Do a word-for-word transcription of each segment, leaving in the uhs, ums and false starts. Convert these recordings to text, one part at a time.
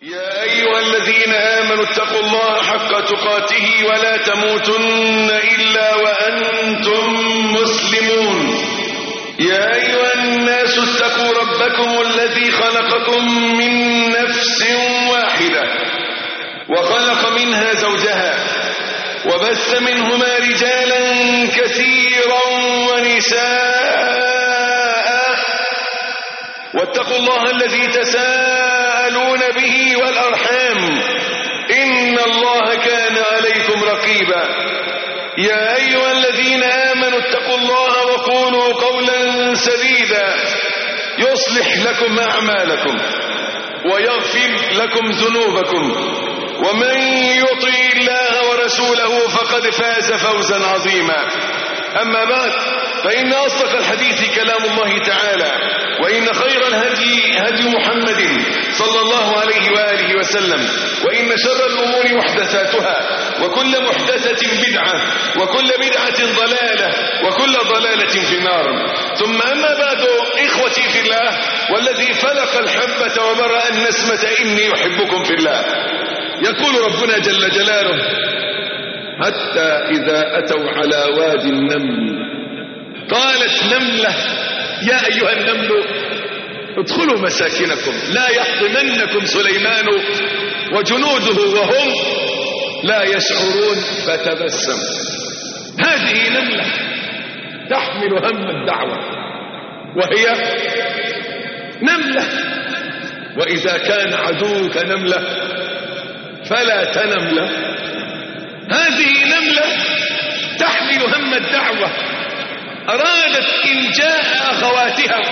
يا أيها الذين آمنوا اتقوا الله حق تقاته ولا تموتن إلا وأنتم مسلمون. يا أيها الناس اتقوا ربكم الذي خلقكم من نفس واحدة وخلق منها زوجها وبث منهما رجالا كثيرا ونساء واتقوا الله الذي تساءلون به والأرحام إن الله كان عليكم رقيبا. يا أيها الذين آمنوا اتقوا الله وقولوا قولا سديدا يصلح لكم أعمالكم ويغفر لكم ذنوبكم ومن يطع الله ورسوله فقد فاز فوزا عظيما. أما بعد فإن أصدق الحديث كلام الله تعالى وإن خير الهدي هدي محمد صلى الله عليه وآله وسلم وإن شر الأمور محدثاتها وكل محدثة بدعة وكل بدعة ضلالة وكل ضلالة في النار. ثم أما بعد إخوتي في الله والذي فلق الحبة وبرأ النسمة إني يحبكم في الله. يقول ربنا جل جلاله: حتى إذا أتوا على وادي النمل قالت نملة يا أيها النمل ادخلوا مساكنكم لا يحطمنكم سليمان وجنوده وهم لا يشعرون فتبسم. هذه نملة تحمل هم الدعوة وهي نملة، وإذا كان عدوك نملة فلا تنم له. هذه نملة تحمل هم الدعوة، أرادت إنجاء أخواتها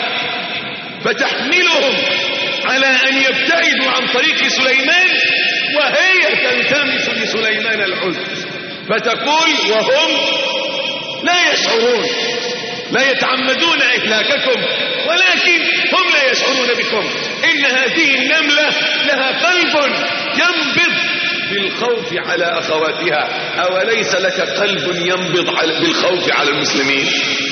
فتحملهم على أن يبتعدوا عن طريق سليمان، وهي تلتمس لسليمان العذر فتقول وهم لا يشعرون، لا يتعمدون إهلاككم ولكن هم لا يشعرون بكم. إن هذه النملة لها قلب ينبض بالخوف على أخواتها. أوليس لك قلب ينبض بالخوف على المسلمين؟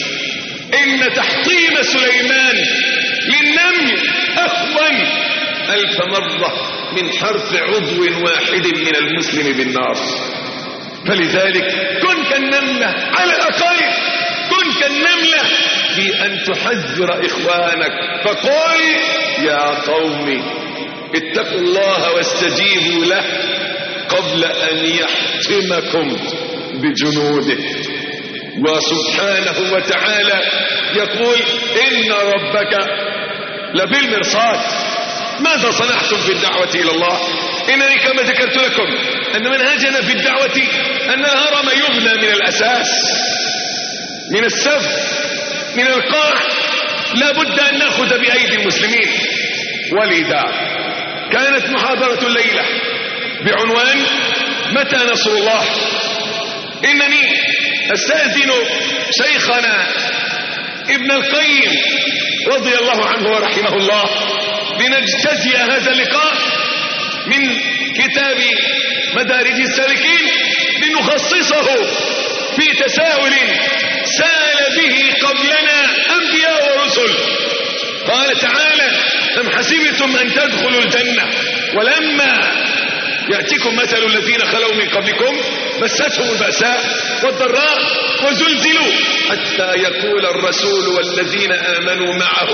إن تحطيم سليمان للنمل أهون ألف مرة من حرف عضو واحد من المسلم بالنار. فلذلك كن كالنملة، على الأقل كن كالنملة بأن تحذر إخوانك فقل يا قوم اتقوا الله واستجيبوا له قبل أن يحطمكم بجنوده. وسبحانه وتعالى يقول إن ربك لبالمرصاد. ماذا صنعتم في الدعوة إلى الله؟ إنني كما ذكرت لكم أن منهجنا في الدعوة أن الهرم يبنى من الأساس، من السف، من القاع، لا بد أن نأخذ بأيدي المسلمين. ولذا كانت محاضرة الليلة بعنوان متى نصر الله. إنني أستأذن شيخنا ابن القيم رضي الله عنه ورحمه الله لنجتزي هذا اللقاء من كتاب مدارج السالكين لنخصصه في تساؤل سال به قبلنا أنبياء ورسل. قال تعالى: أم حسبتم أن تدخلوا الجنة ولما يأتيكم مثل الذين خلوا من قبلكم مستهم البأساء والضراء وزلزلوا حتى يقول الرسول والذين آمنوا معه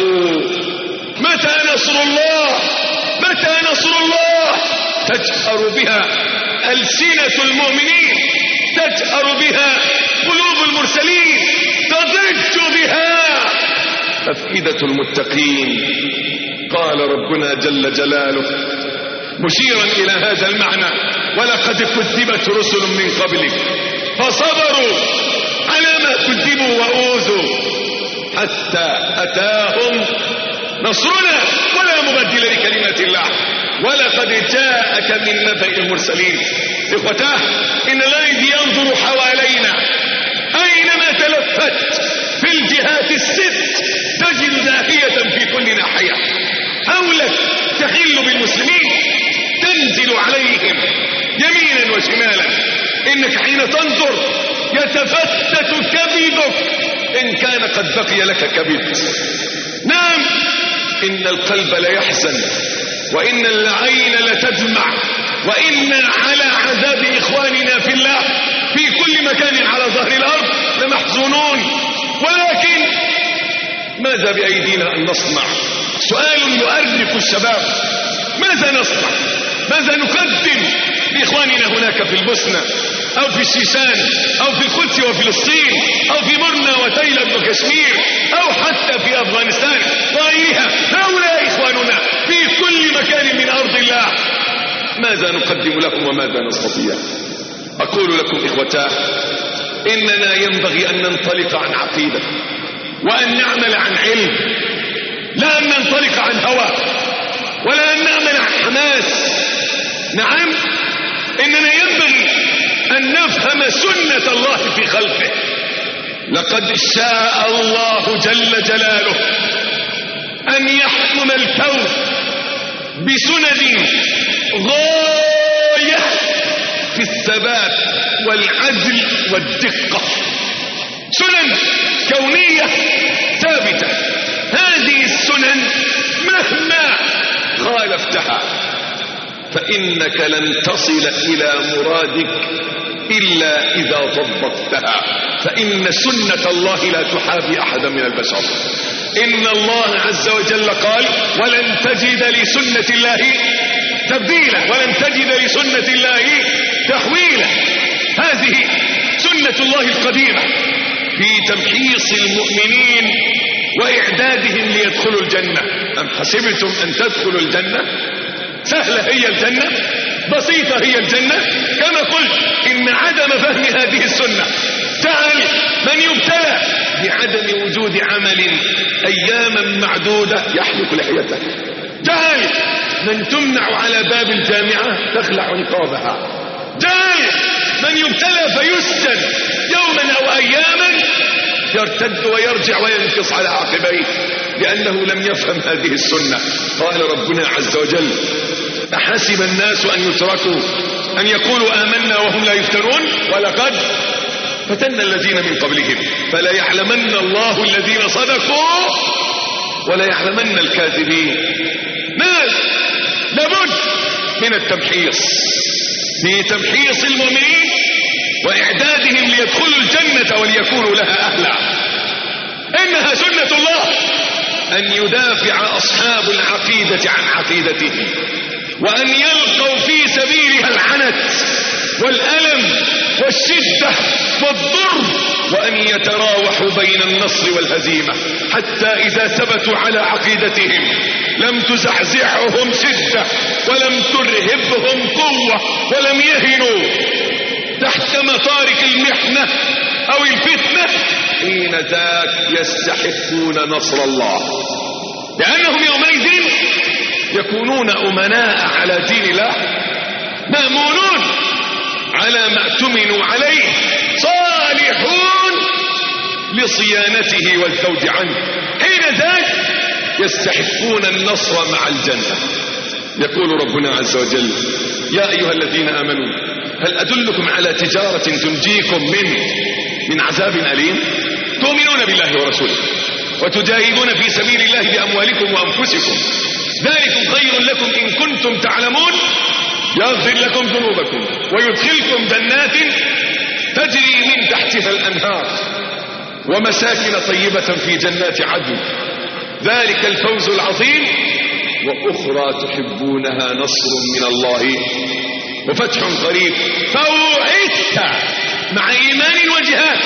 متى نصر الله متى نصر الله. تجأر بها ألسنة المؤمنين، تجأر بها قلوب المرسلين، تضج بها أفئدة المتقين. قال ربنا جل جلاله مشيرا إلى هذا المعنى: ولقد كذبت رسل من قبلك فصبروا على ما كذبوا وأوذوا حتى أتاهم نصرنا ولا مبدل لكلمات الله ولقد جاءك من نبأ المرسلين. إخوتاه، إن الذي ينظر حوالينا أينما تلفت في الجهات الست تجد داهية في كل ناحية حولك تحل بالمسلمين، تنزل عليهم يمينا وشمالا. إنك حين تنظر يتفتت كبدك إن كان قد بقي لك كبد. نعم، إن القلب لا يحزن وإن العين لتدمع، وإن على عذاب إخواننا في الله في كل مكان على ظهر الأرض لمحزونون، ولكن ماذا بأيدينا أن نصنع؟ سؤال يؤرق الشباب، ماذا نصنع؟ ماذا نقدم لإخواننا هناك في البوسنة أو في الشيشان أو في القدس وفلسطين أو في مرنا وتايلاند وكشمير أو حتى في أفغانستان وغيرها؟ هؤلاء إخواننا في كل مكان من أرض الله، ماذا نقدم لهم وماذا نستطيع؟ أقول لكم إخوتاه، إننا ينبغي أن ننطلق عن عقيدة وأن نعمل عن علم، لا أن ننطلق عن هوى ولا أن نعمل عن حماس. نعم، إننا ينبغي أن نفهم سنة الله في خلقه. لقد شاء الله جل جلاله أن يحكم الكون بسند غاية في الثبات والعدل والدقة، سنن كونية ثابتة. هذه السنن مهما خالفتها فإنك لن تصل إلى مرادك إلا إذا ضبطتها، فإن سنة الله لا تحابي أحدا من البشر. إن الله عز وجل قال: ولن تجد لسنة الله تبديلا، ولن تجد لسنة الله تحويلا. هذه سنة الله القديمة في تمحيص المؤمنين وإعدادهم ليدخلوا الجنة. أم حسبتم أن تدخلوا الجنة؟ سهلة هي الجنة، بسيطة هي الجنة. كما قلت إن عدم فهم هذه السنة جعل من يبتلى بعدم وجود عمل أياما معدودة يحلق لحيته، جعل من تمنع على باب الجامعة تخلع نقابها، جعل من يبتلى فيسجن يوما أو أياما يرتد ويرجع وينكص على عقبيه لأنه لم يفهم هذه السنة. قال ربنا عز وجل: أحسب الناس أن يتركوا أن يقولوا آمنا وهم لا يفتنون ولقد فتنا الذين من قبلهم فلا يعلمن الله الذين صدقوا ولا يعلمن الكاذبين. ماذا؟ لابد من التمحيص، في تمحيص المؤمنين وإعدادهم ليدخلوا الجنة وليكونوا لها أهلا. إنها سنة الله أن يدافع أصحاب العقيدة عن عقيدتهم، وأن يلقوا في سبيلها العنت والألم والشدة والضر، وأن يتراوحوا بين النصر والهزيمة، حتى إذا ثبتوا على عقيدتهم لم تزعزعهم شدة ولم ترهبهم قوة ولم يهنوا تحت مطارق المحنة أو الفتنة، حين ذاك يستحقون نصر الله، لأنهم يومئذ يكونون أمناء على دين الله، مأمونون على ما اؤتمنوا عليه، صالحون لصيانته والذود عنه، حين ذاك يستحقون النصر مع الجنة. يقول ربنا عز وجل: يا أيها الذين آمنوا هل أدلكم على تجارة تنجيكم من من عذاب أليم؟ تؤمنون بالله ورسوله وتجاهدون في سبيل الله بأموالكم وأنفسكم، ذلكم خير لكم إن كنتم تعلمون، يغفر لكم ذنوبكم ويدخلكم جنات تجري من تحتها الأنهار ومساكن طيبة في جنات عدن، ذلك الفوز العظيم. وأخرى تحبونها نصر من الله وفتح قريب. فوعدت مع إيمان وجهاد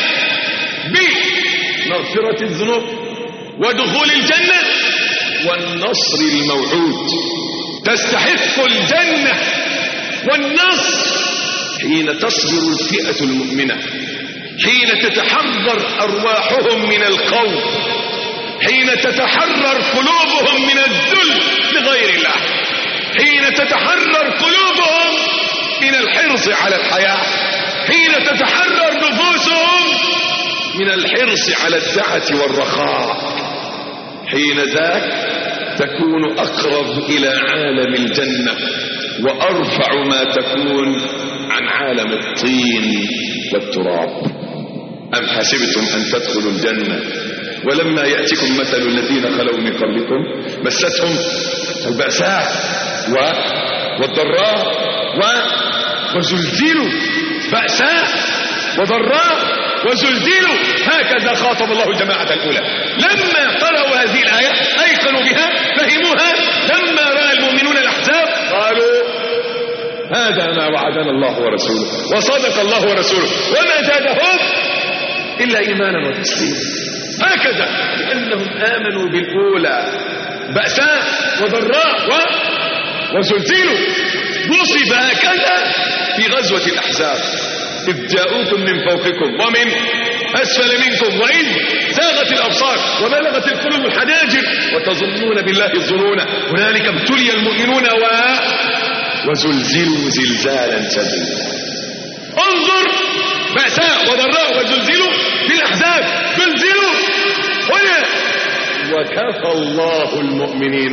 بمغفرة الذنوب ودخول الجنة والنصر الموعود. تستحق الجنة والنصر حين تصبر الفئة المؤمنة، حين تتحرر أرواحهم من الخوف، حين تتحرر قلوبهم من الذل لغير الله، حين تتحرر قلوبهم من الحرص على الحياة، حين تتحرر نفوسهم من الحرص على السعة والرخاء، حين ذاك تكون أقرب إلى عالم الجنة وأرفع ما تكون عن عالم الطين والتراب. أم حسبتم أن تدخلوا الجنة ولما يأتكم مثل الذين خلوا من قبلكم مستهم البأساء والضراء وزلزلوا، بأساء وضراء وزلزلوا. هكذا خاطب الله الجماعة الأولى. لما قرأوا هذه الآية أيقنوا بها، فهموها. لما رأى المؤمنون الأحزاب قالوا هذا ما وعدنا الله ورسوله وصدق الله ورسوله وما زادهم إلا إيمانا وتسليما. هكذا لأنهم آمنوا بالأولى، بأساء وضراء و... وزلزلوا. وصف هكذا في غزوة الأحزاب، إذ جاءوكم من فوقكم ومن أسفل منكم وإذ زاغت الأبصار وبلغت القلوب الحناجر وتظنون بالله الظنون هنالك ابتلي المؤمنون و... وزلزلوا زلزالا شديدا. انظر، بأساء وضراء وزلزلوا في الأحزاب، زلزلوا هنا. وكفى الله المؤمنين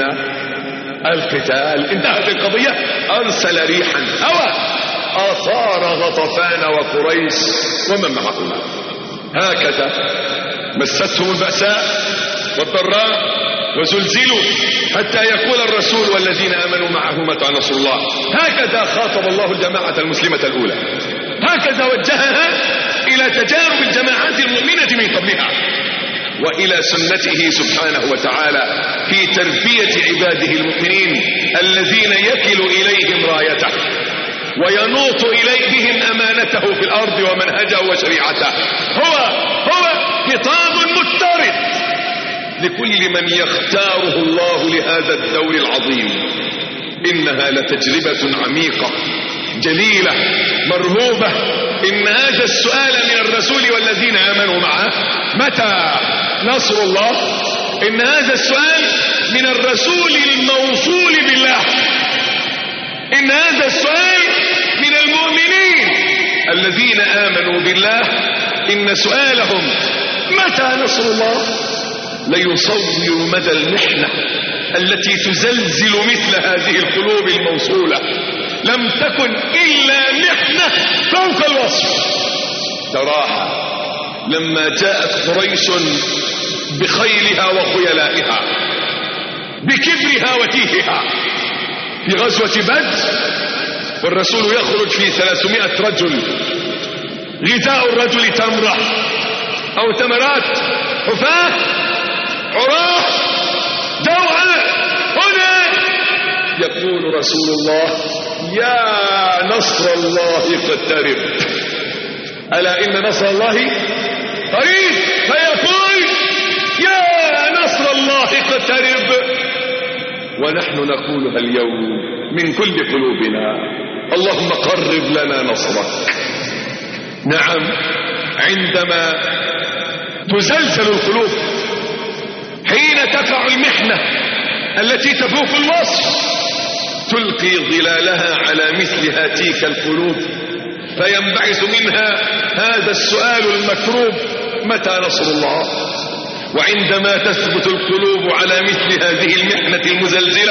القتال. انتهت القضية. أرسل ريحا هوى أثار غطفان وقريش ومن معهما. هكذا مستهم البأساء والضراء وزلزلوا حتى يقول الرسول والذين آمنوا معه متى نصر الله. هكذا خاطب الله الجماعة المسلمة الأولى، هكذا وجهها إلى تجارب الجماعات المؤمنة من قبلها وإلى سنته سبحانه وتعالى في تربية عباده المؤمنين الذين يكل إليهم رايته وينوط إليهم أمانته في الأرض ومنهجه وشريعته. هو هو خطاب مضطرد لكل من يختاره الله لهذا الدور العظيم. إنها لتجربة عميقة جليلة مرهوبة. إن هذا السؤال من الرسول والذين آمنوا معه متى نصر الله. إن هذا السؤال من الرسول الموصول بالله. إن هذا السؤال من المؤمنين الذين آمنوا بالله. إن سؤالهم متى نصر الله ليصور مدى المحنة التي تزلزل مثل هذه القلوب الموصولة. لم تكن إلا محنة فوق الوصف. تراها لما جاءت قريش بخيلها وخيلائها بكبرها وتيهها في غزوة بدر، والرسول يخرج في ثلاثمائة رجل، غذاء الرجل تمرة أو تمرات، حفاة عراه جوعى. هنا يقول رسول الله يا نصر الله اقترب، ألا إن نصر الله قريب. فيقول يا نصر الله اقترب، ونحن نقولها اليوم من كل قلوبنا اللهم قرب لنا نصرك. نعم، عندما تزلزل القلوب، حين تقع المحنة التي تفوق الوصف، تلقي ظلالها على مثل هاتيك القلوب فينبعث منها هذا السؤال المكروب متى نصر الله. وعندما تثبت القلوب على مثل هذه المحنة المزلزلة،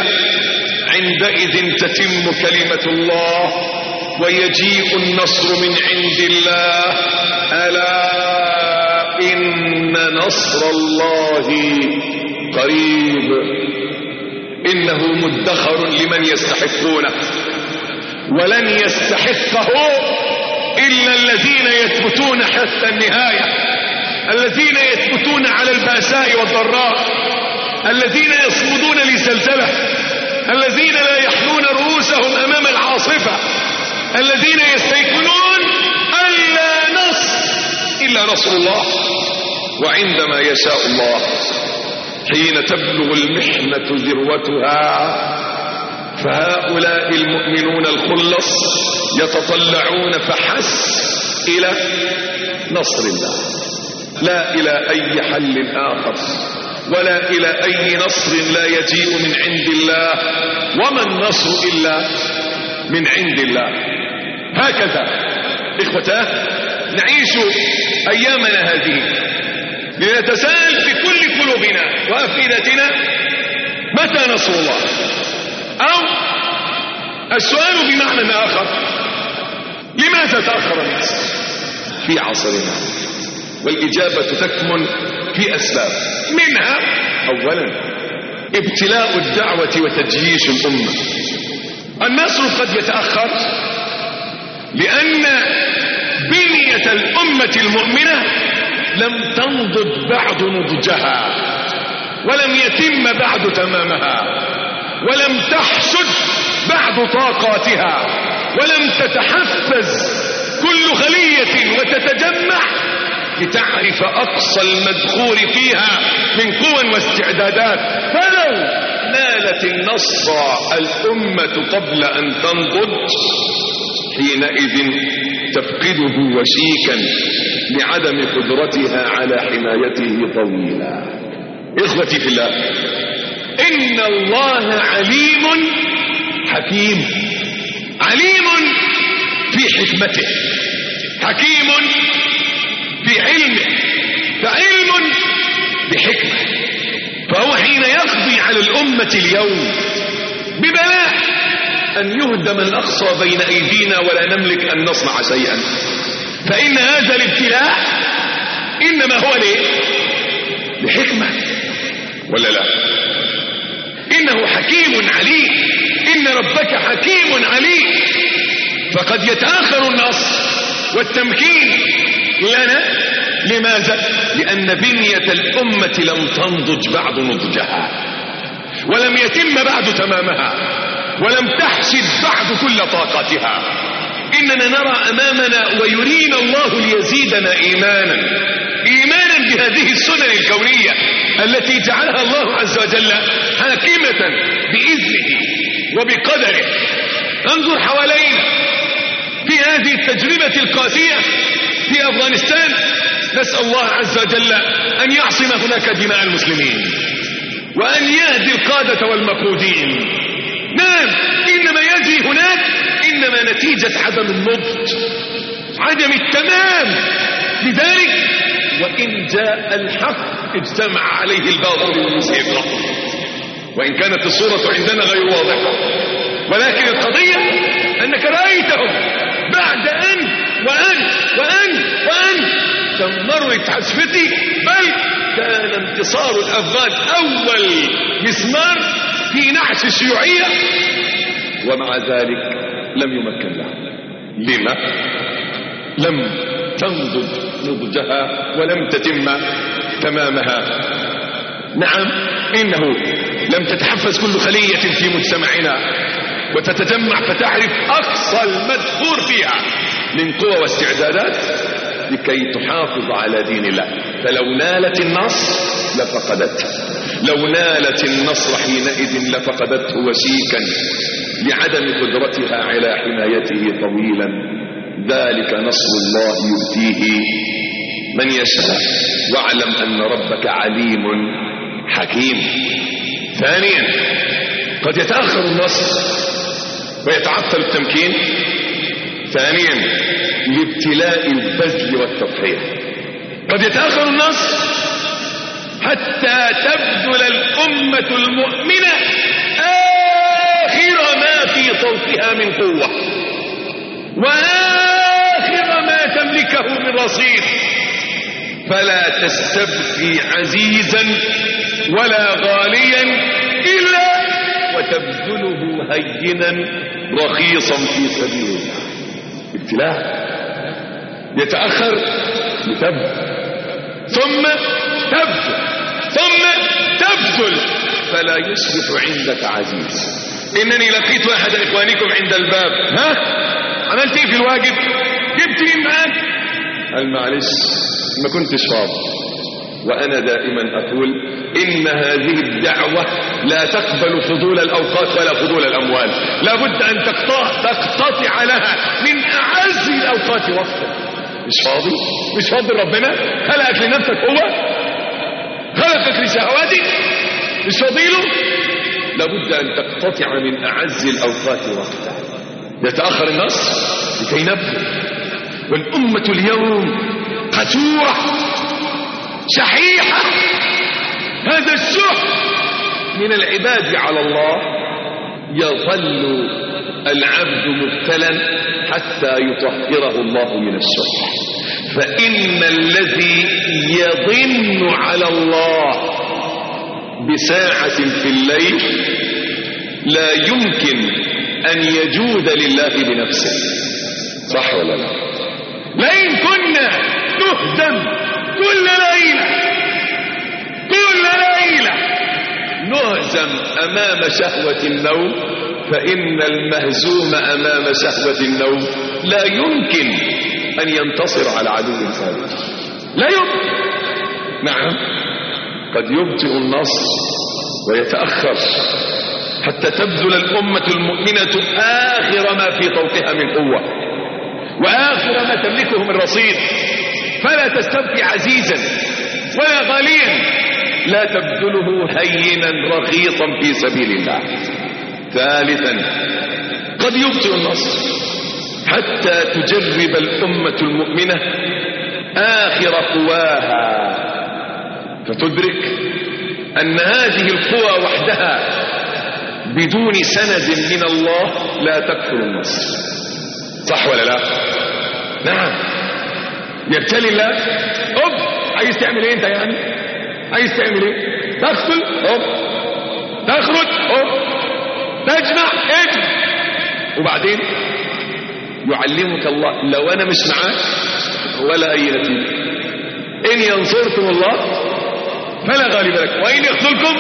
عندئذ تتم كلمة الله ويجيء النصر من عند الله. ألا إن نصر الله قريب. إنه مدخر لمن يستحقونه، ولن يستحقه إلا الذين يثبتون حتى النهاية، الذين يثبتون على البأساء والضراء، الذين يصمدون لزلزلة، الذين لا يحنون رؤوسهم أمام العاصفة، الذين يستيقنون ألا نصر إلا نصر الله. وعندما يشاء الله حين تبلغ المحنة ذروتها، فهؤلاء المؤمنون الخلص يتطلعون فحس إلى نصر الله، لا إلى أي حل آخر، ولا إلى أي نصر لا يجيء من عند الله، وما النصر إلا من عند الله. هكذا إخوتاه نعيش أيامنا هذه لنتساءل في كل قلوبنا وأفئدتنا متى نصر الله. أو السؤال بمعنى آخر، لماذا تأخر النصر في عصرنا؟ والإجابة تكمن في أسباب. منها أولا ابتلاء الدعوة وتجييش الأمة. النصر قد يتأخر لأن بنية الأمة المؤمنة لم تنضج بعد نضجها، ولم يتم بعد تمامها، ولم تحشد بعد طاقاتها، ولم تتحفز كل خلية وتتجمع لتعرف أقصى المذخور فيها من قوى واستعدادات. فلو نالت النصر الأمة قبل أن تنضج حينئذ تفقده وشيكا لعدم قدرتها على حمايته طويلا. إخوتي في الله، إن الله عليم حكيم، عليم في حكمته، حكيم في علمه، فعلم بحكمة. فهو حين يقضي على الأمة اليوم ببلاء أن يهدم الأقصى بين أيدينا ولا نملك أن نصنع شيئا، فإن هذا الابتلاء إنما هو ليه؟ لحكمة، ولا لا؟ إنه حكيم عليم، إن ربك حكيم عليم. فقد يتأخر النصر والتمكين لنا. لماذا؟ لأن بنية الأمة لم تنضج بعد نضجها، ولم يتم بعد تمامها، ولم تحشد بعد كل طاقتها. إننا نرى أمامنا ويرينا الله ليزيدنا إيمانا، إيمانا بهذه السنن الكونية التي جعلها الله عز وجل حاكمة بإذنه وبقدره. انظر حوالينا في هذه التجربة القاسية في أفغانستان، نسأل الله عز وجل أن يعصم هناك دماء المسلمين وأن يهدي القادة والمقودين. نعم، إنما يجري هناك إنما نتيجة عدم النضج، عدم التمام. لذلك وإن جاء الحق اجتمع عليه الباطل والمزيق، وإن كانت الصورة عندنا غير واضحة، ولكن القضية أنك رأيتهم بعد أن وأن وأن وأن تمرت حسفتي، بل كان انتصار الأفغان أول مسمار في نعش الشيوعية، ومع ذلك لم يمكن لها. لما؟ لم تنضج نضجها ولم تتم تمامها. نعم، إنه لم تتحفز كل خلية في مجتمعنا وتتجمع فتعرف أقصى المذخور فيها من قوى واستعدادات لكي تحافظ على دين الله. فلو نالت النصر لفقدته، لو نالت النصر حينئذ لفقدته وشيكا لعدم قدرتها على حمايته طويلا. ذلك نصر الله يؤتيه من يشاء، واعلم أن ربك عليم حكيم. ثانيا، قد يتأخر النصر ويتعطل التمكين ثانيا لابتلاء البذل والتضحية. قد يتأخر النصر حتى تبذل الأمة المؤمنة آخر ما في طوقها من قوة، وآخر ما تملكه من رصيد، فلا تستبقي عزيزا ولا غاليا إلا وتبذله هينا رخيصا في سبيل الله. ابتلاء يتأخر لتبذل، ثم تبذل، ثم تبذل، فلا يصبح عندك عزيز. إنني لقيت أحد إخوانكم عند الباب، ها عملت إيه في الواجب؟ جبت مين معاك؟ قال معلش ما كنتش فاضي. وأنا دائما أقول إن هذه الدعوة لا تقبل فضول الأوقات ولا فضول الأموال، لا بد أن تقطع, تقتطع لها من أعز الأوقات وقتا. مش فاضي؟ مش فاضي ربنا؟ خلقك لنفسك، هو خلقك لشهواتك، مش فاضي له؟ لا بد أن تقتطع من أعز الأوقات وقتا. يتأخر النصر لكي نبذل، والأمة اليوم قتورة شحيحة. هذا الشح من العباد على الله. يظل العبد مبتلا حتى يطهره الله من الشح، فإن الذي يضن على الله بساعة في الليل لا يمكن أن يجود لله بنفسه. صح ولا لا؟ لئن كنا نهزم كل ليلة كل ليلة نهزم أمام شهوة النوم، فإن المهزوم أمام شهوة النوم لا يمكن أن ينتصر على عدو خارجي. لا يمكن. نعم، قد يبطئ النصر ويتأخر حتى تبذل الأمة المؤمنة آخر ما في طوقها من قوة وآخر ما تملكه من رصيد، فلا تستبقي عزيزا ولا غاليا، لا تبذله هينا رخيصا في سبيل الله. ثالثا، قد يبطئ النصر حتى تجرب الأمة المؤمنة آخر قواها، فتدرك أن هذه القوى وحدها بدون سند من الله لا تكفر النصر. صح ولا لا؟ نعم. يبتلي الله. أب عايز تعمل ايه انت يعني؟ عايز تعمل ايه؟ تقتل؟ أب تخرج؟ أب تجمع؟ اجمع. وبعدين يعلمك الله لو انا مش معاك ولا اي نتيجة. ان ينصركم الله فلا غالب لكم وان يخذلكم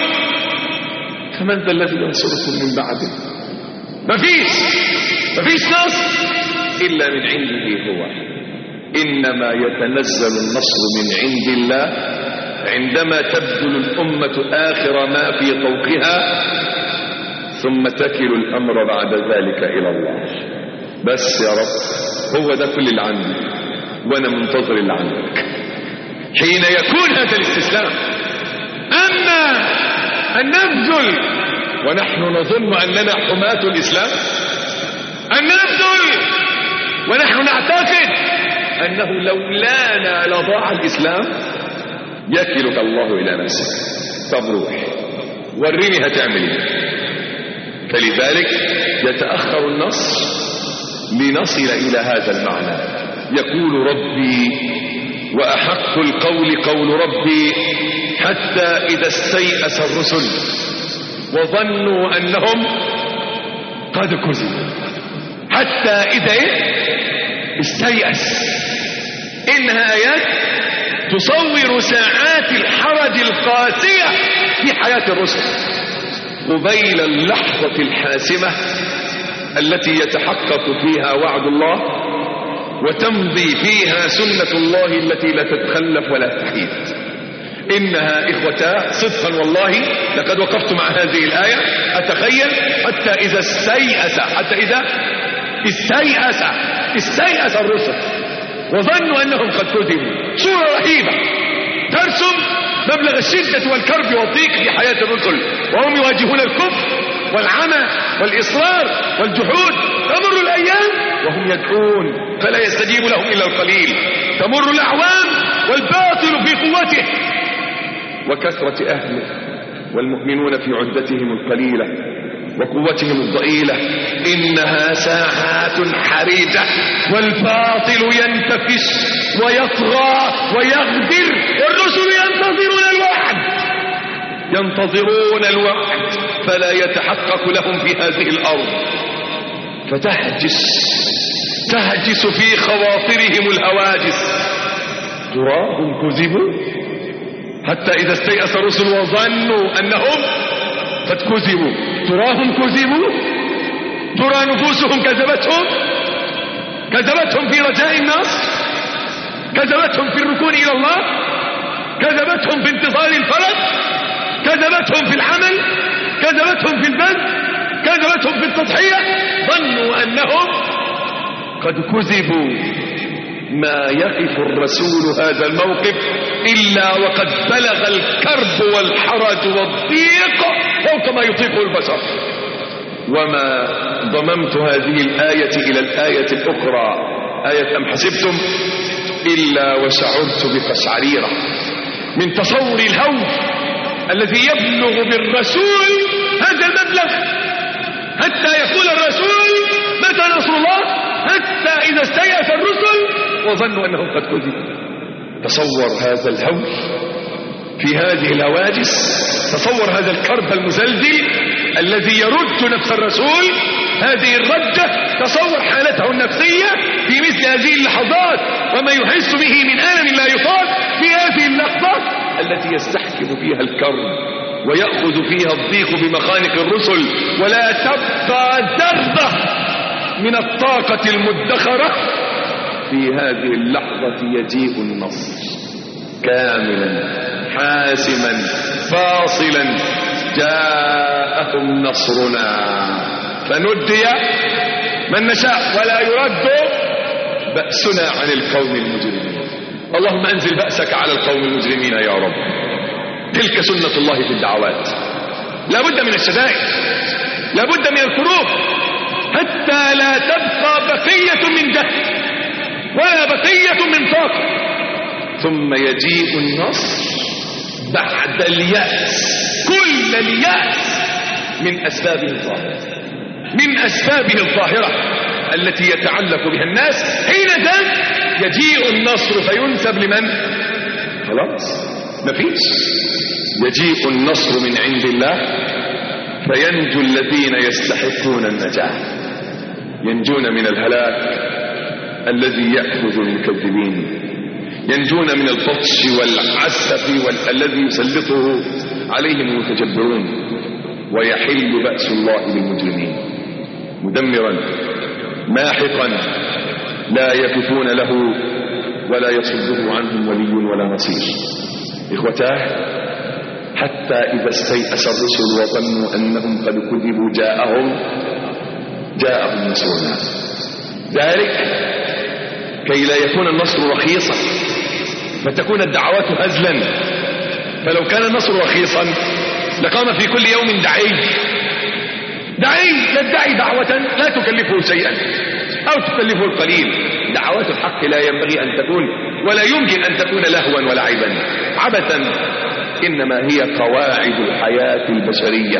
فمن ذا الذي ينصركم من بعده؟ مفيش مفيش نصر الا من عنده هو. انما يتنزل النصر من عند الله عندما تبذل الامة اخر ما في طوقها ثم تكل الامر بعد ذلك الى الله. بس يا رب هو ده كل اللي عندي وانا منتظر اللي عندك. حين يكون هذا الاستسلام. اما ان نبذل ونحن نظن اننا حماة الاسلام، ان نبذل ونحن نعتقد انه لولانا لضاع الاسلام، يكلك الله الى نفسك. طب روح وريني هتعمل ايه. فلذلك يتأخر النصر لنصل الى هذا المعنى. يقول ربي واحق القول قول ربي حتى اذا استيأس الرسل وظنوا انهم قد كذبوا. حتى اذا ايه استيأس. انها ايات تصور ساعات الحرج القاسية في حياة الرسل قبيل اللحظة الحاسمة التي يتحقق فيها وعد الله وتمضي فيها سنة الله التي لا تتخلف ولا تحيد. إنها إخوتا صدقا والله لقد وقفت مع هذه الآية أتخيل حتى إذا استيأس حتى إذا استيأس استيأس الرسل وظنوا أنهم قد كذبوا. صورة رهيبة ترسم مبلغ الشدة والكرب والضيق في حياة الرسل وهم يواجهون الكفر والعمى والإصرار والجحود. تمر الأيام وهم يدعون فلا يستجيب لهم إلا القليل. تمر الأعوام والباطل في قوته وكثرة أهله والمؤمنون في عدتهم القليلة وقوتهم الضئيلة. إنها ساعات حرجة والباطل ينتفش ويطغى ويغدر والرسل ينتظرون الوعد ينتظرون الوعد فلا يتحقق لهم في هذه الأرض. فتهجس تهجس في خواطرهم الهواجس. تراهم كذبوا حتى إذا استيأس الرسل وظنوا أنهم قد كذبوا. تراهم كذبوا. ترى نفوسهم كذبتهم كذبتهم في رجاء النصر، كذبتهم في الركون إلى الله، كذبتهم في انتظار الفرج، كذبتهم في العمل، كذبتهم في البذل، كذبتهم في التضحية. ظنوا أنهم قد كذبوا. ما يقف الرسول هذا الموقف إلا وقد بلغ الكرب والحرج والضيق فوق ما يطيقه البشر. وما ضممت هذه الآية إلى الآية الأخرى آية أم حسبتم إلا وشعرت بقشعريرة من تصور الهول الذي يبلغ بالرسول هذا المبلغ حتى يقول الرسول متى نصر الله حتى إذا استيأس الرسل وظنوا أنهم قد كذبوا. تصور هذا الهول في هذه الهواجس تصور هذا الكرب المزلزل الذي يرد نفس الرسول هذه الردة، تصور حالته النفسية في مثل هذه اللحظات وما يحس به من ألم لا يطاق في هذه اللحظة التي يستحكم فيها الكرب ويأخذ فيها الضيق بمخانق الرسل، ولا تبقى ذرة من الطاقة المدخرة. في هذه اللحظة يجيء النصر كاملا حاسما فاصلا. جاءهم نصرنا فندي من نشاء ولا يرد بأسنا عن القوم المجرمين. اللهم انزل بأسك على القوم المجرمين يا رب. تلك سنة الله في الدعوات. لا بد من الشدائد، لا بد من الكروب، حتى لا تبقى بقية من جهل ولا بقية من طاقة. ثم يجيء النصر بعد اليأس، كل اليأس من أسبابه الظاهرة، من أسبابه الظاهرة التي يتعلق بها الناس. حين ذاك يجيء النصر فينسب لمن؟ خلاص مفيش. يجيء النصر من عند الله فينجو الذين يستحقون النجاة، ينجون من الهلاك الذي يأخذ المكذبين، ينجون من البطش والعسف الذي يسلطه عليهم المتجبرون، ويحل بأس الله بالمجرمين مدمرا ماحقا لا يقفون له ولا يصده عنهم ولي ولا نصير. إخوتاه، حتى إذا استيأس الرسل وظنوا أنهم قد كذبوا جاءهم جاءهم نصرنا. ذلك كي لا يكون النصر رخيصا فتكون الدعوات هزلا. فلو كان النصر رخيصا لقام في كل يوم داعي داعي يدعي دعوة لا تكلفه شيئا أو تكلفه القليل. دعوات الحق لا ينبغي أن تكون ولا يمكن أن تكون لهوا ولعبا عبثا، إنما هي قواعد الحياة البشرية،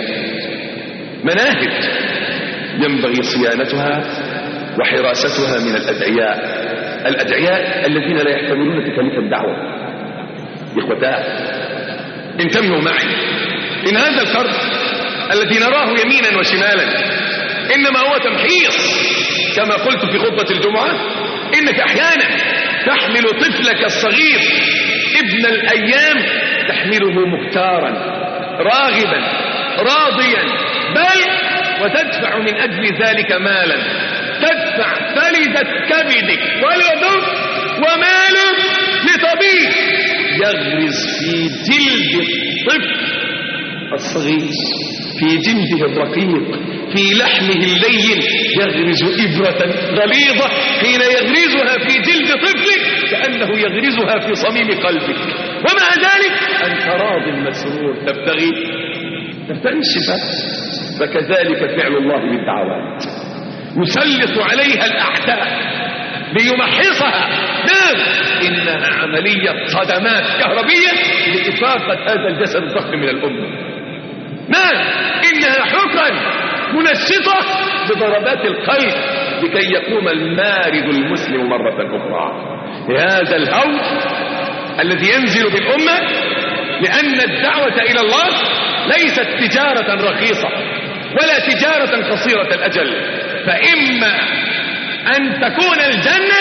مناهج ينبغي صيانتها وحراستها من الأدعياء الأدعياء الذين لا يحتملون تكاليف الدعوة. إخوتاه، انتبهوا معي، إن هذا الكرب الذي نراه يمينا وشمالا إنما هو تمحيص. كما قلت في خطبة الجمعة، إنك أحيانا تحمل طفلك الصغير ابن الأيام، تحمله مختارا راغبا راضيا، بل وتدفع من أجل ذلك مالا، تدفع فلذة كبدك ولدك ومالك لطبيب يغرز في جلد الطفل الصغير، في جلده الرقيق، في لحمه اللين، يغرز إبرة غليظة حين يغرزها في جلد طفلك كأنه يغرزها في صميم قلبك، ومع ذلك أنت راض مسرور تبتغي تستنشف. فكذلك فعل الله بالدعوات، يسلط عليها الأعداء ليمحصها. نعم، إنها عملية صدمات كهربية لإفاقة هذا الجسد الضخم من الأمة. نعم، إنها حقن منشطة بضربات القلب لكي يقوم المارد المسلم مرة أخرى لهذا الهول الذي ينزل بالأمة. لأن الدعوة إلى الله ليست تجارة رخيصة ولا تجارة قصيرة الأجل، فإما أن تكون الجنة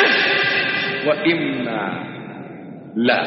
وإما لا.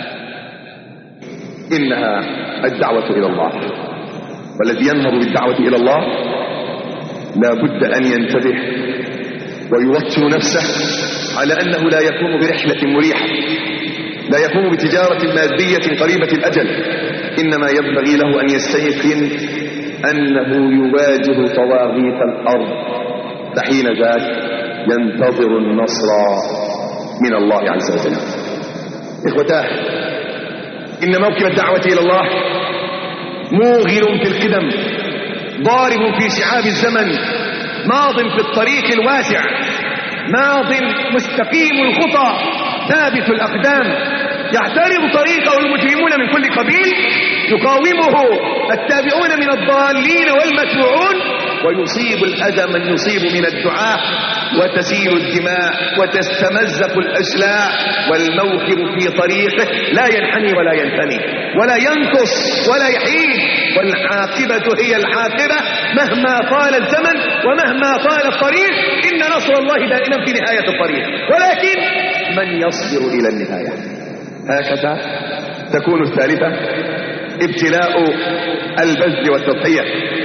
إنها الدعوة إلى الله، والذي ينهض بالدعوة إلى الله لا بد أن ينتبه ويوطن نفسه على أنه لا يقوم برحلة مريحة، لا يقوم بتجارة مادية قريبة الأجل، إنما ينبغي له أن يستيقن أنه يواجه طواغيت الأرض، فحين ذاك ينتظر النصر من الله عز وجل. إخوتاه، إن موكب الدعوة إلى الله موغل في القدم، ضارب في شعاب الزمن، ماض في الطريق الواسع، ماض مستقيم الخطى ثابت الأقدام، يعترض طريقه المجرمون من كل قبيل، يقاومه التابعون من الضالين والمتبوعون، ويصيب الأذى من يصيب من الدعاء، وتسيل الدماء وتستمزق الأشلاء، والموكب في طريقه لا ينحني ولا ينثني ولا ينقص ولا يحيد، والعاقبة هي العاقبة مهما طال الزمن ومهما طال الطريق. إن نصر الله دائما في نهاية الطريق، ولكن من يصبر إلى النهاية. هكذا تكون الثالثة ابتلاء البذل والتضحية.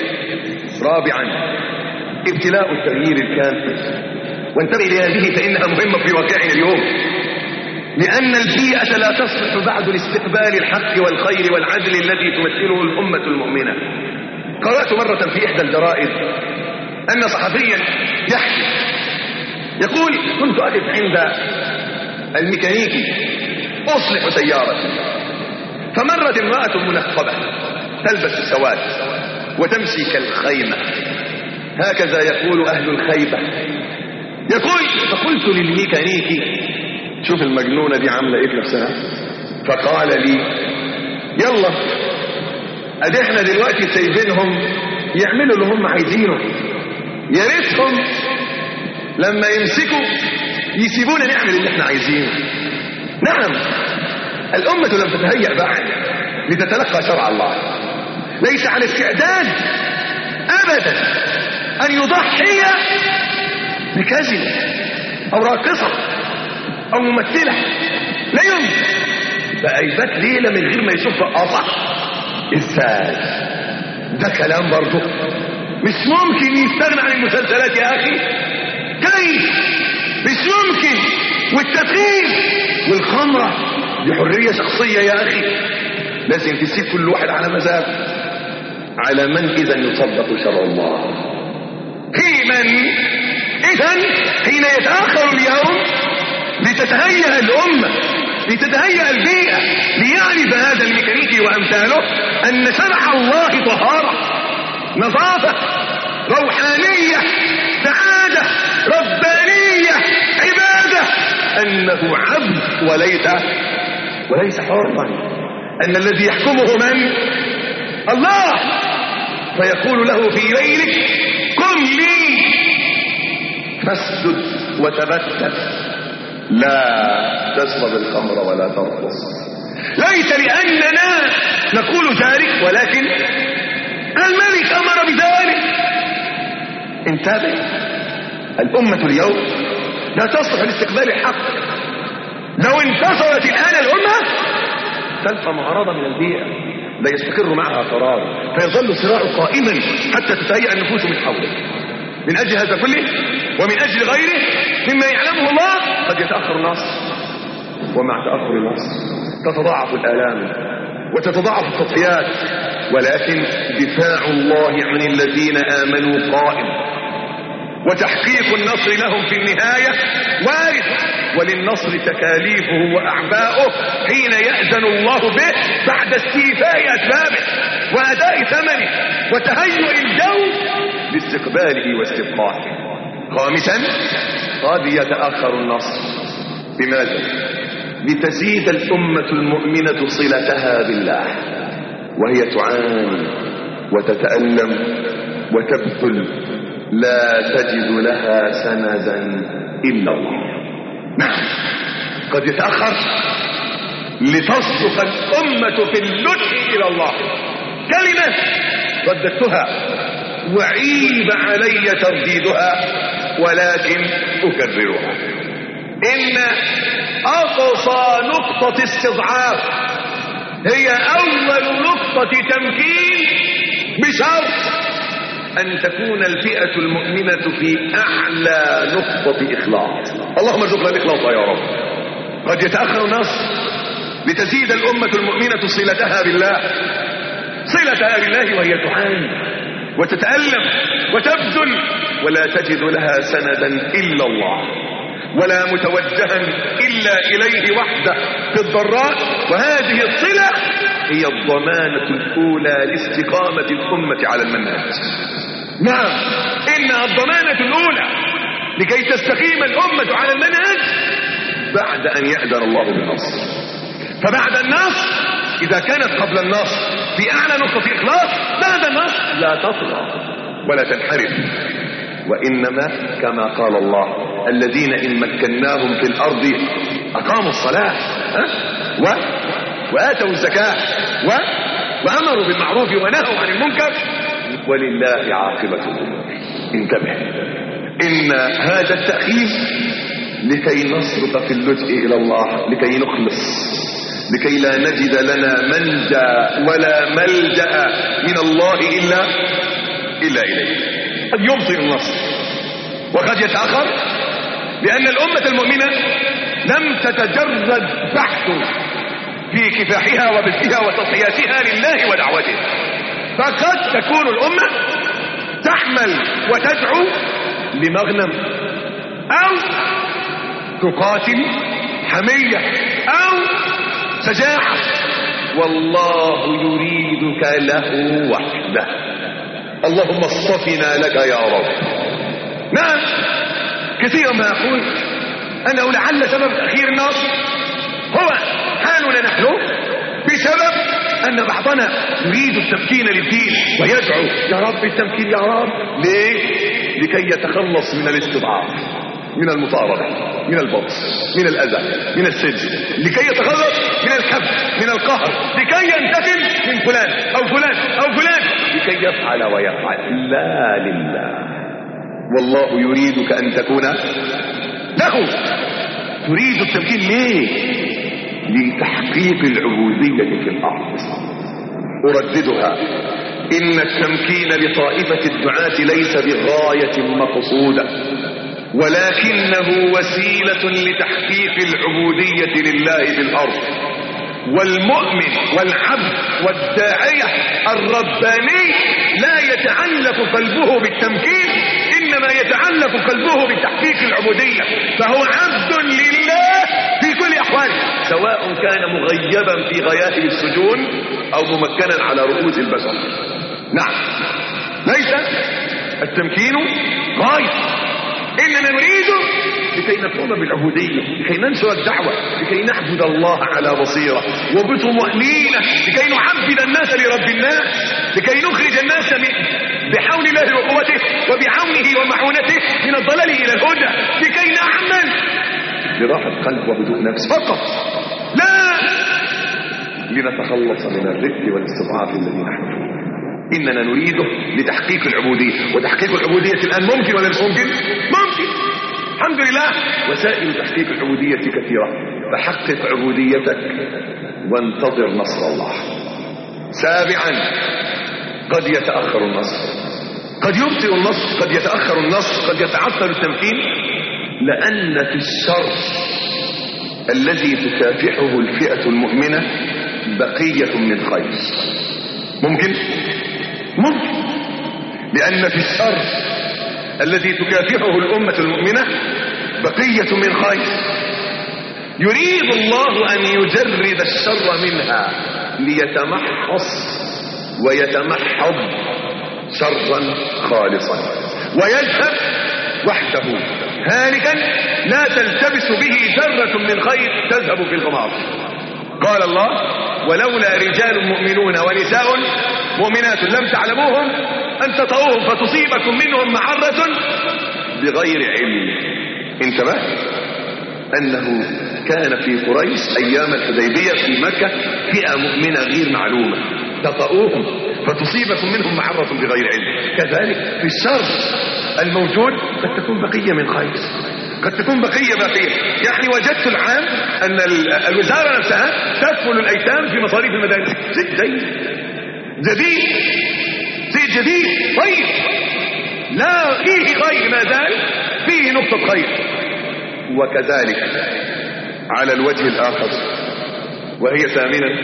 رابعا ابتلاء التغيير الكامل. وانتبه لهذه فإنها مهمة في واقعنا اليوم، لأن البيئة لا تصلح بعد لاستقبال الحق والخير والعدل الذي تمثله الأمة المؤمنة. قرأت مرة في إحدى الجرائد أن صحفيا يحكي يقول: كنت أقف عند الميكانيكي أصلح سيارتي، فمرت امرأة منقبة تلبس السواد وتمشي كالخيمة، هكذا يقول أهل الخيبة. يقول: فقلت للميكانيكي: شوف المجنونة دي عاملة ايه في نفسها؟ فقال لي: يلا ادي احنا دلوقتي سايبينهم يعملوا اللي هم عايزينه، يا ريتهم لما يمسكوا يسيبونا نعمل اللي احنا عايزينه. نعم، الأمة لم تتهيأ بعد لتتلقى شرع الله، ليس على استعداد أبدا أن يضحي بكذب أو راقصة أو ممثلة، لا يمكن. بقى يبات ليلة من غير ما يشوف قطع. ازاي؟ ده كلام برضه مش ممكن يستغنى عن المسلسلات يا أخي، كيف؟ مش ممكن. والتدخين والخمرة دي حرية شخصية يا أخي، لازم تسيب كل واحد على مزاج. على من إذا يطبق شرع الله؟ في من إذن حين يتأخر اليوم لتتهيأ الأمة، لتتهيأ البيئة، ليعرف هذا الميكانيكي وأمثاله أن شرع الله طهارة، نظافة، روحانية، سعادة، ربانية، عبادة، أنه عبد وليس وليس حرا، أن الذي يحكمه من؟ الله. فيقول له في ليلك: قم لي فاسجد وتبتل، لا تشرب الخمر ولا ترقص. ليس لأننا نقول ذلك، ولكن الملك أمر بذلك. انتبه، الأمة اليوم لا تصلح لاستقبال الحق. لو انتصرت الآن الأمة تلقى معارضة من البيئة لا يستقر معها قرار، فيظل الصراع قائما حتى تتهيأ النفوس من حوله. من أجل هذا كله ومن أجل غيره مما يعلمه الله قد يتأخر النصر، ومع تأخر النصر تتضاعف الآلام وتتضاعف التضحيات، ولكن دفاع الله عن الذين آمنوا قائم، وتحقيق النصر لهم في النهاية وارد، وللنصر تكاليفه وأعباؤه حين يأذن الله به بعد استيفاء أسبابه وأداء ثمنه وتهيئ الجو لاستقباله واستبقائه. خامسا قد يتأخر النصر. لماذا؟ لتزيد الأمة المؤمنة صلتها بالله، وهي تعاني وتتألم وتبذل، لا تجد لها سندا إلا الله. نعم، قد يتأخر لتصدق الأمة في اللجء إلى الله. كلمة رددتها وعيب علي ترديدها، ولكن أكررها. إن أقصى نقطة استضعاف هي أول نقطة تمكين، بشرط أن تكون الفئة المؤمنة في أعلى نقطة إخلاص. اللهم ارزقنا الإخلاص يا رب. قد يتأخر النصر لتزيد الأمة المؤمنة صلتها بالله، صلتها بالله وهي تعاني وتتألم وتبذل، ولا تجد لها سندا إلا الله، ولا متوجها إلا إليه وحده في الضراء. وهذه الصلة هي الضمانة الأولى لاستقامة الأمة على المنهج. نعم، إنها الضمانة الأولى لكي تستقيم الأمة على المنهج بعد أن يأذن الله بالنصر. فبعد النصر، إذا كانت قبل النصر في أعلى نقطة إخلاص، بعد النصر لا تطغى ولا تنحرف، وإنما كما قال الله: الذين إن مكناهم في الأرض أقاموا الصلاة و... وآتوا الزكاة و... وأمروا بالمعروف ونهوا عن المنكر، ولله عاقبة الأمور. انتبه، إن هذا التأخير لكي نصرف في اللجوء إلى الله، لكي نخلص، لكي لا نجد لنا منجا ولا ملجأ من الله إلا إلا إليه. قد يبطئ النصر وقد يتأخر، لأن الأمة المؤمنة لم تتجرد بعد في كفاحها وبثها وتضحياتها لله ودعوته، فقد تكون الأمة تحمل وتدعو لمغنم، أو تقاتل حمية، أو شجاعة، والله يريدك له وحده. اللهم اصطفنا لك يا رب. نعم، كثيرا ما أقول أنه لعل سبب تأخير النصر هو حالنا نحن، بسبب أن بعضنا يريد التمكين للدين ويدعو يا رب التمكين يا رب. ليه؟ لكي يتخلص من الاستضعاف، من المطاردة، من البطش، من الأذى، من السجن، لكي يتخلص من الكبت، من القهر، لكي ينتقم من فلان أو فلان أو فلان، لكي يفعل ويفعل. لا، لله. والله يريدك أن تكون له. تريد التمكين ليه؟ لتحقيق العبودية في الأرض. أرددها، إن التمكين لطائفة الدعاة ليس بغاية مقصودة، ولكنه وسيلة لتحقيق العبودية لله في الأرض. والمؤمن والعبد والداعية الرباني لا يتعلق قلبه بالتمكين، إنما يتعلق قلبه بتحقيق العبودية، فهو عبد لله في كل أحواله، سواء كان مغيبا في غياهب السجون أو ممكنا على رؤوس البشر. نعم، ليس التمكين غاية، إننا نريده لكي نقوم بالعبودية، لكي ننشر الدعوة، لكي نعبد الله على بصيرة وبطمأنينة، لكي نعبد الناس لرب الناس، لكي نخرج الناس بحول الله وقوته وبعونه ومعونته من الضلال إلى الهدى، لكي نعمل لراحة قلب وهدوء نفس فقط، لا لنتخلص من الرق والاستضعاف الذي نحن فيه. إننا نريده لتحقيق العبودية، وتحقيق العبودية الآن ممكن ولا مش ممكن؟ ممكن، الحمد لله. وسائل تحقيق العبودية كثيرة، فحقق عبوديتك وانتظر نصر الله. سابعا، قد يتأخر النصر، قد يبطئ النصر، قد يتأخر النصر، قد يتعطل التمكين، لأن في الشر الذي تكافحه الفئة المؤمنة بقية من خير. ممكن؟ ممكن، لأن في الشر الذي تكافحه الأمة المؤمنة بقية من خير. يريد الله أن يجرد الشر منها ليتمحص ويتمحض شرا خالصا، ويذهب وحده هالكا لا تلتبس به ذرة من خير تذهب في الغمار. قال الله: ولولا رجال مؤمنون ونساء مؤمنات لم تعلموهم أن تطؤوهم فتصيبكم منهم معرة بغير علم. انتبه أنه كان في قريش أيام الحديبية في مكة فئة مؤمنة غير معلومة، تطؤوهم فتصيبكم منهم معرة بغير علم. كذلك في الشر الموجود قد تكون بقية من خير، قد تكون بقية باقية. يعني وجدت العام أن الوزارة نفسها تكفل الأيتام في مصاريف المدارس. جديد جديد شيء جديد طيب، لا فيه خير، ما زال فيه نقطة خير. وكذلك على الوجه الآخر، وهي ثامنا،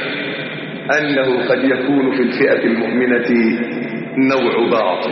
أنه قد يكون في الفئة المؤمنة نوع باطل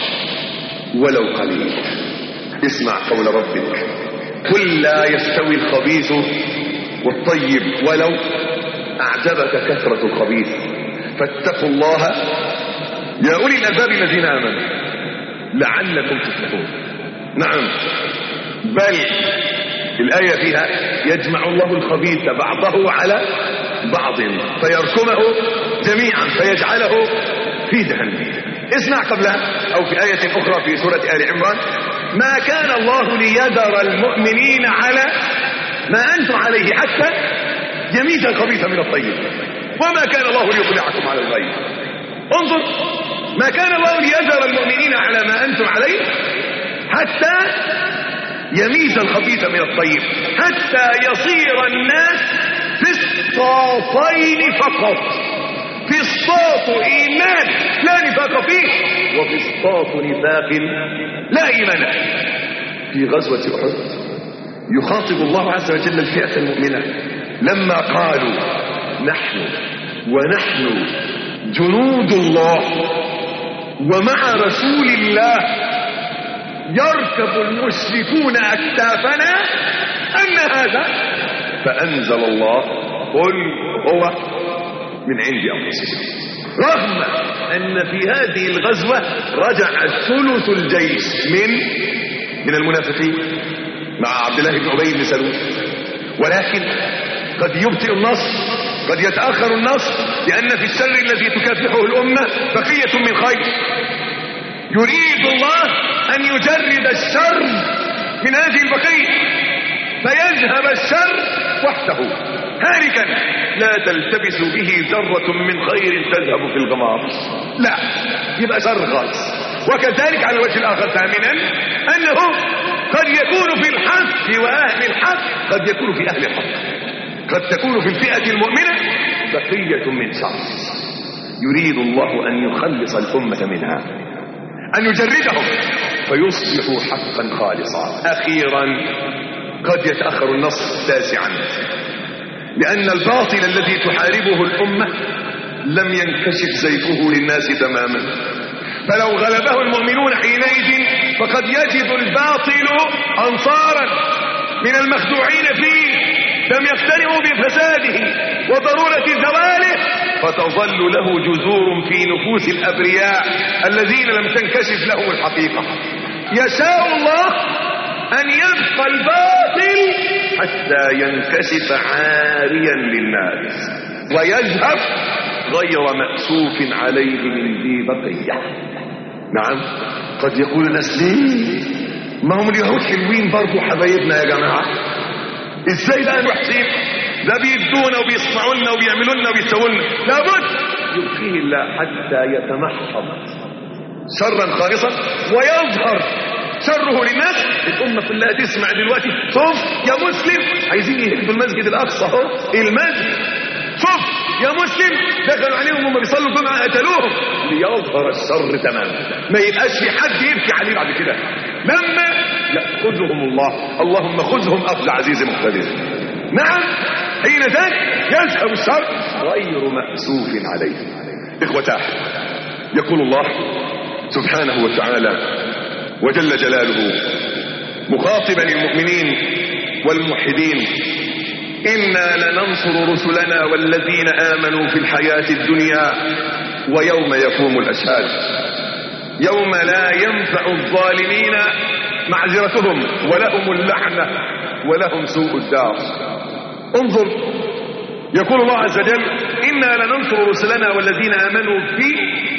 ولو قليل. اسمع قول ربك: قل لا يستوي الخبيث والطيب ولو أعجبك كثرة الخبيث فاتقوا الله يا أولي الألباب الذين آمنوا لعلكم تفلحون. نعم، بل الآية فيها يجمع الله الخبيث بعضه على بعض فيركمه جميعا فيجعله في جهنم. اسمع قبلها أو في آية أخرى في سورة آل عمران: ما كان الله ليذر المؤمنين على ما أنتم عليه حتى يميز الخبيث من الطيب. وما كان الله ليطلعكم على الغيب. انظر، ما كان الله ليذر المؤمنين على ما أنتم عليه حتى يميز الخبيث من الطيب، حتى يصير الناس فسطاطين فقط. فسطاط إيمان لا نفاق فيه، وفسطاط نفاق لا إيمان. في غزوة أحد يخاطب الله عز وجل الفئة المؤمنة لما قالوا نحن ونحن جنود الله ومع رسول الله يركب المشركون أكتافنا أن هذا، فأنزل الله قل هو من عند أنفسكم. رغم أن في هذه الغزوة رجع ثلث الجيش من من المنافقين مع عبد الله بن أبي بن سلول، ولكن قد يبطئ النصر، قد يتأخر النصر، لأن في الشر الذي تكافحه الأمة بقية من خير. يريد الله أن يجرد الشر من هذه البقية فيذهب الشر وحده هالكا لا تلتبس به ذرة من خير تذهب في الغمار، لا يبقى شر خالص. وكذلك على الوجه الآخر ثامنا أنه قد يكون في الحق وأهل الحق، قد يكون في أهل الحق، قد تكون في الفئة المؤمنة بقية من شر يريد الله أن يخلص الأمة منها، أن يجردهم فيصبحوا حقا خالصا. أخيرا قد يتأخر النصر تاسعا، لأن الباطل الذي تحاربه الأمة لم ينكشف زيفه للناس تماما، فلو غلبه المؤمنون حينئذ فقد يجد الباطل أنصارا من المخدوعين فيه لم يقتنعوا بفساده وضرورة زواله، فتظل له جذور في نفوس الأبرياء الذين لم تنكشف لهم الحقيقة. يشاء الله أن يبقى الباطل حتى ينكشف عاريا للناس ويذهب غير مأسوف عليه من ذي بقية. نعم، قد يقول الناس ليه ما هم اليهود حلوين برضو حبايبنا يا جماعة، ازاي بقى نحسين ده بيدونا وبيصنعوا لنا وبيعملوا لنا وبيسووا لنا؟ لابد يبقيه الله حتى يتمحض شرا خالصا ويظهر شره للناس. الأمة كلها تسمع دلوقتي شوف يا مسلم عايزين يهدوا المسجد الأقصى اهو المسجد، شوف يا مسلم دخلوا عليهم وهم بيصلوا الجمعة قتلوهم، ليظهر الشر تماما، ما يبقاش في حد يبكي عليه بعد كده لما يأخذهم الله. اللهم خذهم أخذ عزيز مقتدر. نعم، حين ذاك يذهب الشر غير مأسوف عليه. إخوتاه، يقول الله سبحانه وتعالى وجل جلاله مخاطبا المؤمنين والموحدين: إنا لننصر رسلنا والذين آمنوا في الحياة الدنيا ويوم يقوم الأشهاد يوم لا ينفع الظالمين معذرتهم ولهم اللعنة ولهم سوء الدار. انظر، يقول الله عز وجل: إنا لننصر رسلنا والذين آمنوا في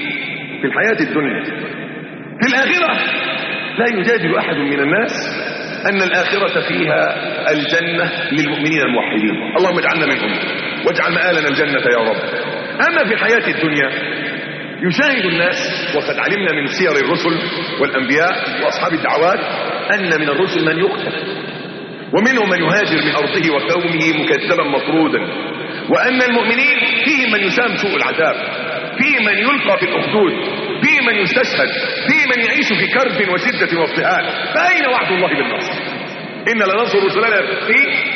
في الحياة الدنيا. في الآخرة لا يجادل أحد من الناس أن الآخرة فيها الجنة للمؤمنين الموحدين، اللهم اجعلنا منهم واجعل مآلنا الجنة يا رب. أما في الحياة الدنيا يشاهد الناس، وقد علمنا من سير الرسل والأنبياء وأصحاب الدعوات أن من الرسل من يقتل، ومنهم من يهاجر من أرضه وقومه مكذبا مطرودا، وأن المؤمنين فيهم من يسام سوء العذاب، فيهم من يلقى في الأخدود، فيهم من يستشهد، فيهم من يعيش في كرب وشدة واضطهاد. فأين وعد الله بالنصر؟ إن لننصر رسلنا في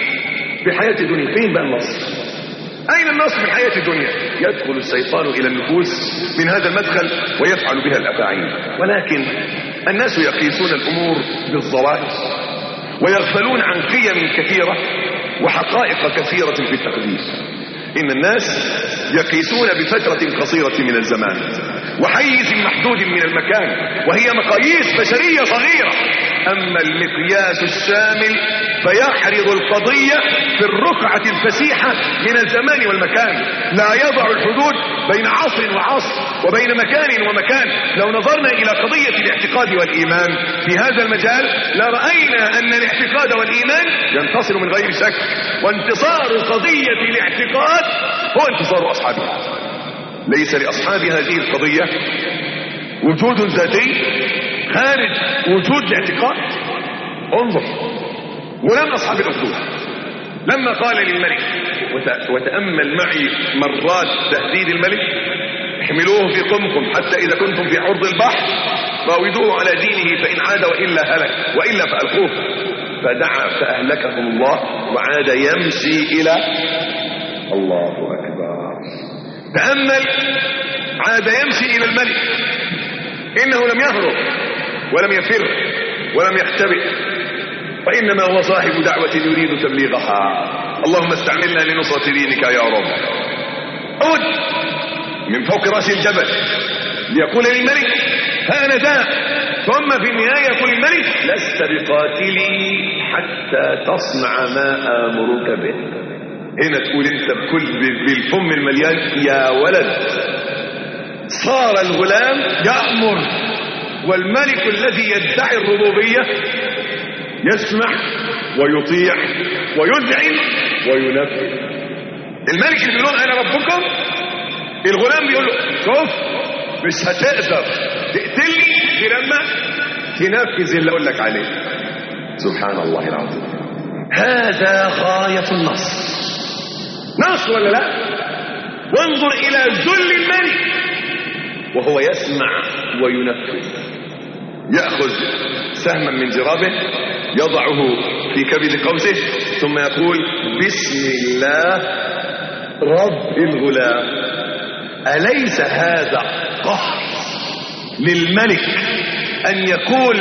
في حياة الدنيا. فين بقى النصر؟ أين النصر في الحياة الدنيا؟ يدخل الشيطان إلى النفوس من هذا المدخل ويفعل بها الأفاعيل، ولكن الناس يقيسون الأمور بالظواهر ويغفلون عن قيم كثيرة وحقائق كثيرة في التقدير. إن الناس يقيسون بفترة قصيرة من الزمان وحيز محدود من المكان، وهي مقاييس بشرية صغيرة. أما المقياس الشامل فيحرض القضية في الرقعة الفسيحة من الزمان والمكان، لا يضع الحدود بين عصر وعصر وبين مكان ومكان. لو نظرنا إلى قضية الاعتقاد والإيمان في هذا المجال لرأينا أن الاعتقاد والإيمان ينتصر من غير شك، وانتصار قضية الاعتقاد هو انتصار أصحابها. ليس لأصحاب هذه القضية وجود ذاتي خارج وجود الاعتقاد. انظر ولم أصحاب الأخدود لما قال للملك، وتأمل معي مرات تهديد الملك: احملوه في قمكم حتى إذا كنتم في عرض البحر راودوه على دينه فإن عاد وإلا هلك وإلا فألقوه. فدعا فأهلكهم الله وعاد يمشي إلى الله أكبر. تأمل، عاد يمشي إلى الملك، إنه لم يهرب ولم يفر ولم يختبئ، وإنما هو صاحب دعوة يريد تبليغها. اللهم استعملنا لنصرة دينك يا رب. عود من فوق رأس الجبل ليقول للملك: ها أنا ذا. ثم في النهاية يقول الملك: لست بقاتلي حتى تصنع ما آمرك به. هنا تقول انت بكل بالفم المليان: يا ولد. صار الغلام يأمر، والملك الذي يدعي الربوبية يسمع ويطيع ويذعن وينفذ. الملك اللي بيقول انا ربكم، الغلام بيقول له: شوف مش هتقدر تقتلني غير لما تنفذ اللي اقول لك عليه. سبحان الله العظيم. هذا غاية النصر. نصر ولا لا؟ وانظر الى ذل الملك وهو يسمع وينفذ. يأخذ سهما من جرابه يضعه في كبد قوسه ثم يقول: بسم الله رب الغلام. أليس هذا قهر للملك أن يقول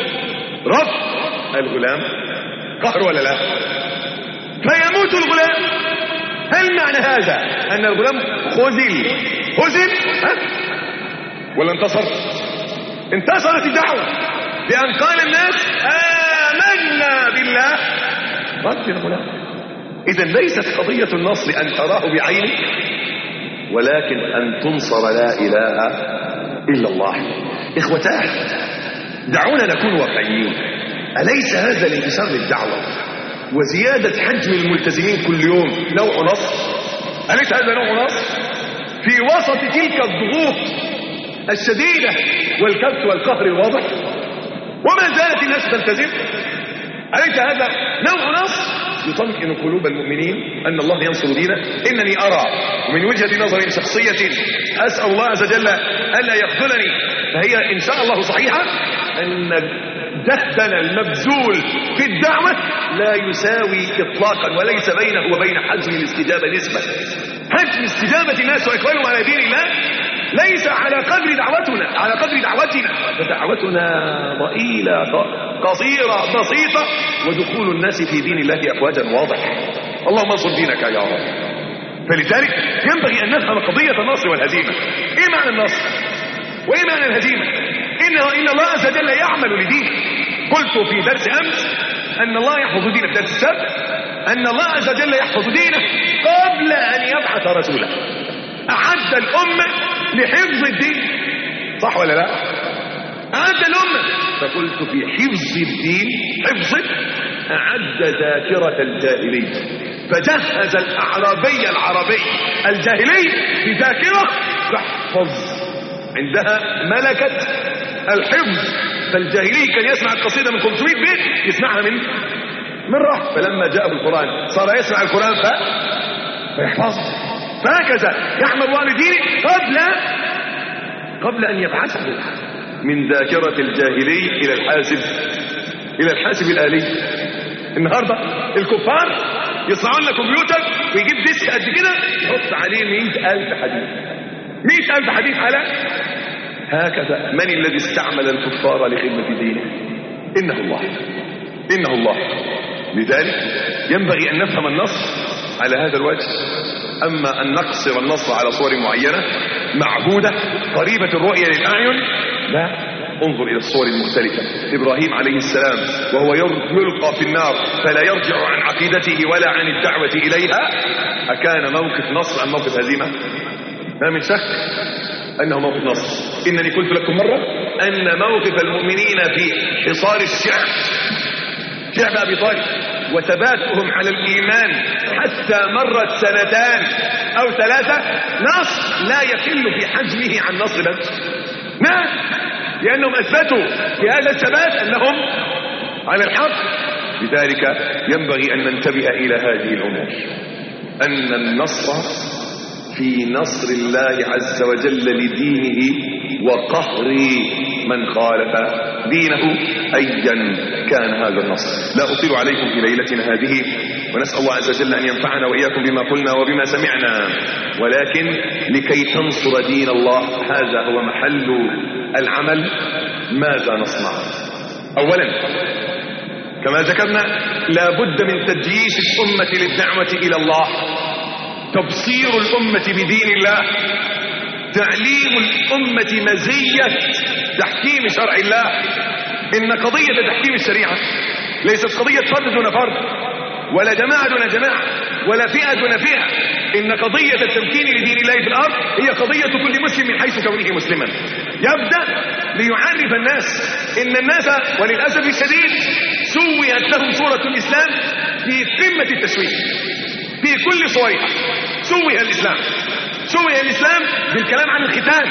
رب الغلام؟ قهر ولا لا؟ فيموت الغلام. هل معنى هذا أن الغلام خذل خذل ها؟ ولا انتصر؟ انتصرت الدعوة بأن قال الناس: آمنا بالله رب الغلام. إذن ليست قضية النصر أن تراه بعينك، ولكن أن تنصر لا إله إلا الله. إخوتاه، دعونا نكون واقعيين. أليس هذا الانتصار للدعوة وزيادة حجم الملتزمين كل يوم نوع نصر؟ أليس هذا نوع نصر في وسط تلك الضغوط الشديدة والكبت والقهر الواضح؟ وما زالت الناس تلتزم. أليس هذا نوع نصر يطمئن قلوب المؤمنين أن الله ينصر دينه؟ إنني أرى ومن وجهة نظر شخصية أسأل الله عز وجل ألا يخذلني، فهي إن شاء الله صحيحة، أن جهدنا المبذول في الدعوة لا يساوي إطلاقا، وليس بينه وبين حجم الاستجابة نسبة. حجم استجابة الناس وإقبالهم على دين الله ليس على قدر دعوتنا، على قدر دعوتنا. فدعوتنا ضئيلة قصيرة بسيطة، ودخول الناس في دين الله أفواجا واضح. اللهم انصر دينك يا رب. فلذلك ينبغي أن نفهم قضية النصر والهزيمة. إيه معنى النصر؟ وإيه معنى الهزيمة؟ إنه إن الله عز وجل يعمل لدينه. قلت في درس أمس أن الله يحفظ دينه، في درس السبت أن الله عز وجل يحفظ دينه قبل أن يبعث رسوله. أعد الأمة لحفظ الدين، صح ولا لا؟ أعد الأمة. فقلت في حفظ الدين، حفظ أعد ذاكرة الجاهلي، فجهز الأعرابي العربي الجاهلي بذاكرة تحفظ عندها ملكة الحفظ. فالجاهلي كان يسمع القصيدة من خمسمائة بيت يسمعها من من رحب، فلما جاء القرآن صار يسمع القرآن ف... فيحفظه. فهكذا يحمل الله لدينه قبل قبل أن يبعثه من ذاكرة الجاهلي إلى الحاسب إلى الحاسب الآلي. النهاردة الكفار يصنعون لك كمبيوتر ويجيب ديسك قد كده يحط عليه مئة ألف حديث، مئة ألف حديث على هكذا. من الذي استعمل الكفار لخدمة دينه؟ إنه الله، إنه الله. لذلك ينبغي أن نفهم النصر على هذا الوجه. أما أن نقصر النصر على صور معينة معهودة قريبة الرؤية للأعين، لا. انظر إلى الصور المختلفة. إبراهيم عليه السلام وهو يلقى في النار فلا يرجع عن عقيدته ولا عن الدعوة إليها، أكان موقف نصر أم موقف هزيمة؟ ما من شك أنه موقف نصر. إنني قلت لكم مرة أن موقف المؤمنين في حصار الشعب، شعب أبي طالب، وثباتهم على الإيمان حتى مرت سنتان أو ثلاثة نصر لا يقل في حجمه عن نصر بدر. نعم، لأنهم أثبتوا في هذا الثبات أنهم على الحق. لذلك ينبغي أن ننتبه إلى هذه الأمور، أن النصر في نصر الله عز وجل لدينه وقهر من خالف دينه أيا كان هذا النصر. لا أطيل عليكم في ليلتنا هذه، ونسأل الله عز وجل أن ينفعنا وإياكم بما قلنا وبما سمعنا، ولكن لكي تنصر دين الله هذا هو محل العمل. ماذا نصنع؟ أولا كما ذكرنا لا بد من تجيش الأمة للدعوة إلى الله، تبصير الأمة بدين الله، تعليم الأمة مزية تحكيم شرع الله. إن قضية تحكيم الشريعة ليست قضية فرد دون فرد، ولا جماعة دون جماعة، ولا فئة دون فئة. إن قضية التمكين لدين الله في الأرض هي قضية كل مسلم من حيث كونه مسلما. يبدأ ليعرف الناس إن الناس وللأسف الشديد سويت لهم صورة الإسلام في قمة التشويه في كل صورها. سوي الإسلام سوي الإسلام بالكلام عن الختان،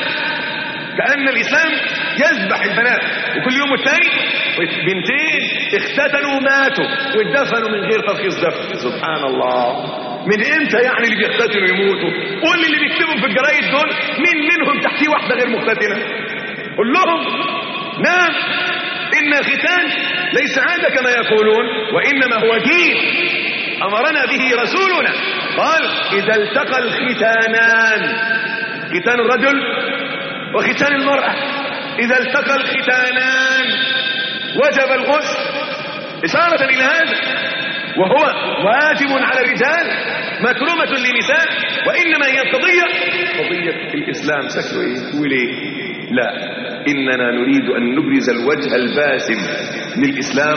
كأن الإسلام يذبح البنات، وكل يوم والثاني بنتين اختتنوا ماتوا واتدفنوا من غير ترخيص دفن. سبحان الله، من امتى يعني اللي بيختتنوا يموتوا؟ قول اللي بيكتبوا في الجرايد دول مين منهم تحتيه واحدة غير مختتنة؟ قول لهم نعم، إن الختان ليس عادة كما يقولون، وإنما هو دين أمرنا به رسولنا. قال إذا التقى الختانان، ختان الرجل وختان المرأة، إذا التقى الختانان وجب الغسل، إشارة إلى هذا، وهو واجب على الرجال مكرمة للنساء. وإنما هي القضية قضية الإسلام شكله إيه وليه؟ لا، إننا نريد أن نبرز الوجه الباسم للإسلام،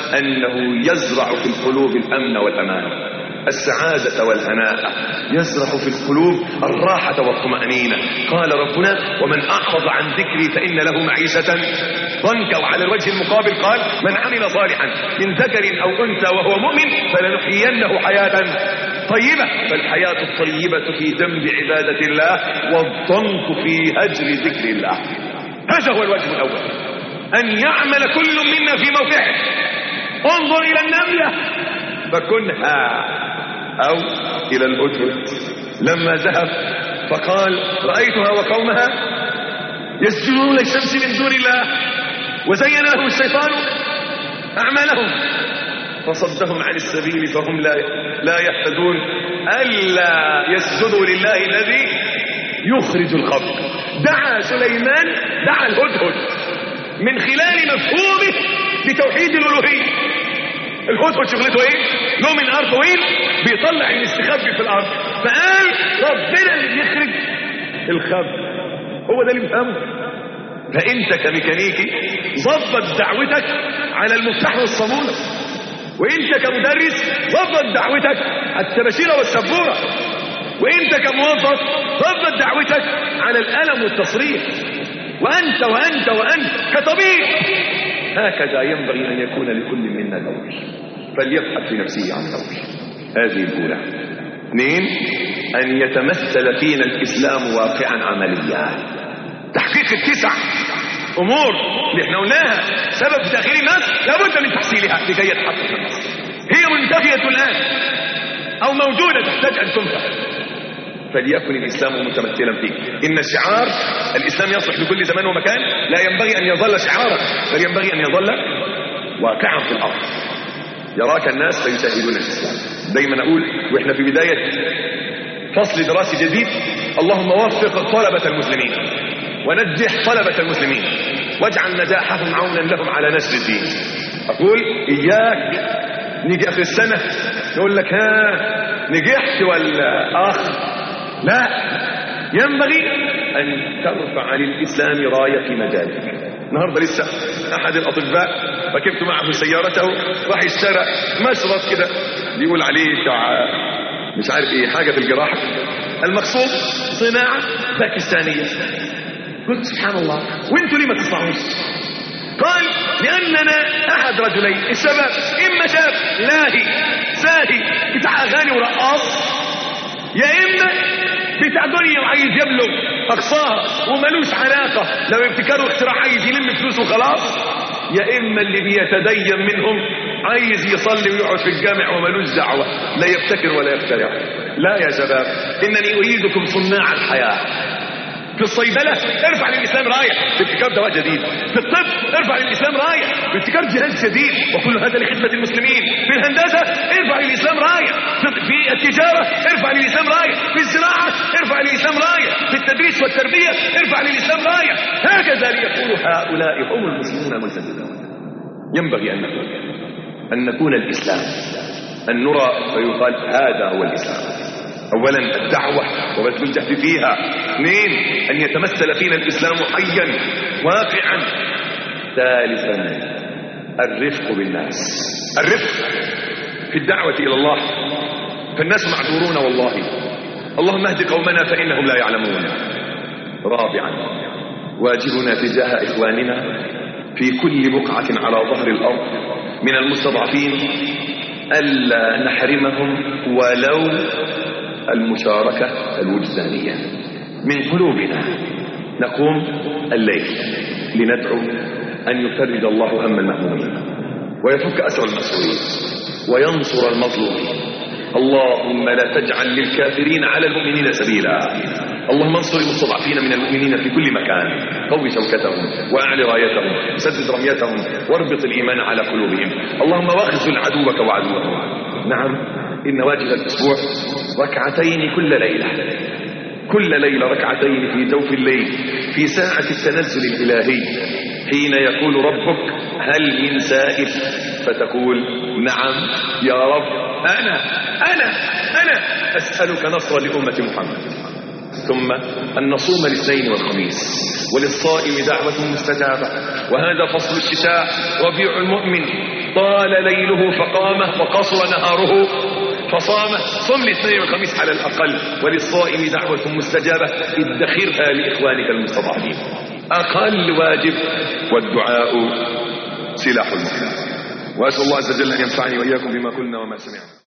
أنه يزرع في القلوب الأمن والأمان، السعادة والهناء، يزرع في القلوب الراحة والطمأنينة. قال ربنا ومن أعرض عن ذكري فإن له معيشة ضنكا. وعلى الوجه المقابل قال من عمل صالحا من ذكر أو أنثى وهو مؤمن فلنحيينه حياة طيبة. فالحياة الطيبة في ذنب عبادة الله، والضنك في هجر ذكر الله. هذا هو الوجه الأول، أن يعمل كل منا في موقعه. انظر إلى النملة فكنها، أو إلى الأدهد لما ذهب فقال رأيتها وقومها يسجدون للشمس من دون الله وزين لهم الشيطان أعمالهم فصدهم عن السبيل فهم لا لا يهتدون ألا يسجدوا لله الذي يخرج الخبر. دعا سليمان دعا الهدهد من خلال مفهومه بتوحيد الألوهية. الهدهد شغلته ايه؟ له من ارض طويل بيطلع المستخبي في الارض، فقال ربنا اللي بيخرج الخبر، هو ده اللي بيفهمه. فانت كميكانيكي ظبط دعوتك على المفتاح والصامولة، وانت كمدرس ظبط دعوتك على التباشيره والسبوره، وانت كموظف ظبط دعوتك على القلم والتصريح، وانت وانت وانت كطبيب. هكذا ينبغي أن يكون لكل منا دور، فليبحث في نفسه عن دور. هذه الأولى. اثنين، أن يتمثل فينا الإسلام واقعا عمليا. تحقيق التسع أمور اللي احنا قلناها سبب في تأخير الناس لابد من تحصيلها لكي يتحقق النصر. هي منتهية الآن أو موجودة تحتاج أن تنفع، فليكن الإسلام متمثلا فيه. إن الشعار الإسلام يصلح لكل زمان ومكان، لا ينبغي أن يظل شعارا بل ينبغي أن يظل واقعا في الأرض. يراك الناس فيشاهدون الإسلام. دايما أقول وإحنا في بداية فصل دراسي جديد اللهم وفق طلبة المسلمين ونجح طلبة المسلمين واجعل نجاحهم عونا لهم على نشر الدين. أقول إياك نيجي آخر السنة يقول لك ها نجحت ولا آخر، لا، ينبغي أن ترفع للإسلام راية في مجالك. النهاردة لسه أحد الأطباء ركبت معه سيارته راح اشترى مشرط كده بيقول عليه بتاع مش عارف ايه حاجة في الجراحة، المقصود صناعة باكستانية. قلت سبحان الله، وانتوا ليه ما تصنعوش؟ قال لأننا أحد رجلين الشباب، إما شاب لاهي ساهي بتاع أغاني ورقاص يا إما بتاع دنيا وعايز يبلغ أقصاها وملوش علاقة، لو ابتكاروا اختراع عايز يلم فلوس وخلاص. يا إما اللي بيتدين منهم عايز يصلي ويقعد في الجامع وملوش دعوة، لا يبتكر ولا يخترع. لا يا شباب، إنني أريدكم صناع الحياة. في الصيدلة ارفع للإسلام راية بابتكار دواء جديد، في الطب ارفع للإسلام راية بابتكار جهاز جديد، وكل هذا لخدمة المسلمين. في الهندسة ارفع للإسلام راية، في التجارة ارفع للإسلام راية، في الزراعة ارفع للإسلام راية، في التدريس والتربية ارفع للإسلام راية. هكذا ليقول هؤلاء هم المسلمون الملتزمون. ينبغي أن نكون أن نكون الإسلام، أن نرى فيقال هذا هو الإسلام. اولا الدعوة وبذل الجهد فيها. اثنين ان يتمثل فينا الاسلام حيا واقعا. ثالثا الرفق بالناس، الرفق في الدعوة الى الله، فالناس معذورون والله. اللهم اهد قومنا فانهم لا يعلمون. رابعا واجبنا تجاه اخواننا في كل بقعة على ظهر الارض من المستضعفين الا نحرمهم ولو المشاركة الوجدانية من قلوبنا. نقوم الليل لندعو أن يفرج الله هم المهمومين ويفك أسر المسؤولين وينصر المظلومين. اللهم لا تجعل للكافرين على المؤمنين سبيلا. اللهم انصر المستضعفين من المؤمنين في كل مكان، قوي شوكتهم واعل رايتهم، سدد رميتهم، واربط الإيمان على قلوبهم. اللهم واخذل عدوك وعدوهم. نعم، إن واجب الأسبوع ركعتين كل ليلة، كل ليلة ركعتين في جوف الليل في ساعة التنزل الإلهي، حين يقول ربك هل من سائل، فتقول نعم يا رب أنا أنا أنا أسألك نصر لأمة محمد. ثم أن نصوم الاثنين والخميس، وللصائم دعوة مستجابة. وهذا فصل الشتاء ربيع المؤمن، طال ليله فقام وقصر نهاره فصام. صم الاثنين والخميس على الأقل، وللصائم دعوة مستجابة، ادخرها لإخوانك المستضعفين. أقل واجب، والدعاء سلاح المؤمن. وأسأل الله عز وجل أن ينفعني وإياكم بما قلنا وما سمعنا.